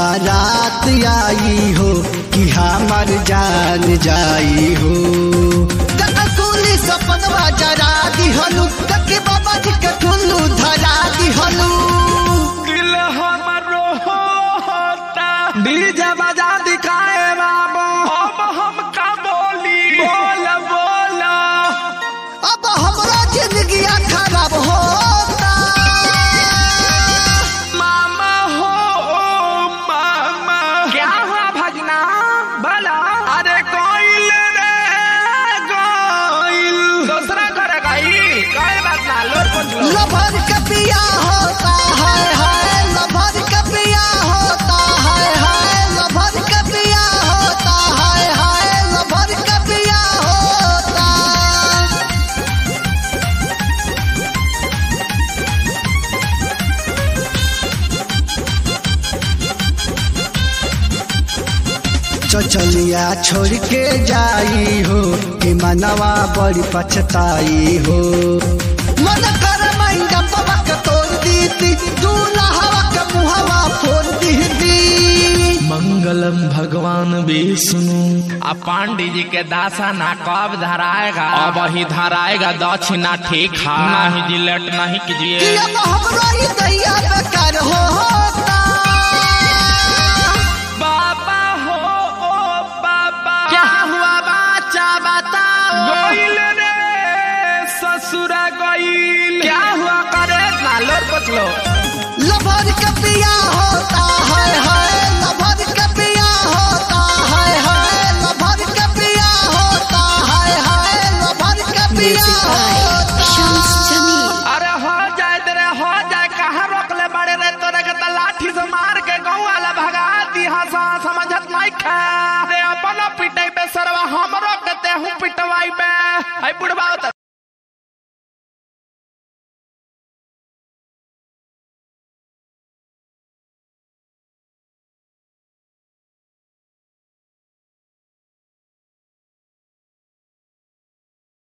बारात आई हो कि हमार जान जाई हो। कुली सपनवा जरा दिहनु के बाबा जी के ठुल्लू धरा दिहनु। दिल हमरो होता डीजे बजा दिखाए बाबू हम का बोली बोल बोल अब हमरा जिंदगी खराब होता। मामा हो मामा क्या हुआ भजना भला अरे कोइल रे कोइल दूसरा घर गई कोई बात ना लोर कुछ लभर का पिया होता है लभर का पिया होता है लभर का पिया होता है लभर का पिया होता। चचलिया छोड़ के जाई हो कि मनवा बड़ी पछताई हो। मन कर महिंगा बाबा का तोड़ दी थी दूल्हा हवा का मुहवा फोड़ दी थी। मंगलम भगवान विष्णु अब पांडे जी के दासा ना कब धराएगा अब ही धराएगा दक्षिणा ठीक है नहीं जिलेट नहीं कीजिए कि अब हमरा ही दैया बेकार होता। बाबा हो ओ बाबा क्या हुआ बच्चा बताओ गोइल रे ससुरा गोइल क्या हुआ करे ना लोर कुछ लो लभर का पिया होता है लभर का पिया होता है लभर का पिया होता है लभर का पिया होता। अरे हो जाए तेरे हो जाए कहाँ रोक ले बड़े रे तोरे के तो लाठी से मार के गाँव वाला भगा दी हंसा समझत नहीं खा रे अपन पिटाई पे सरवा हम रोक देते हूँ पिटवाई पे बुढ़वा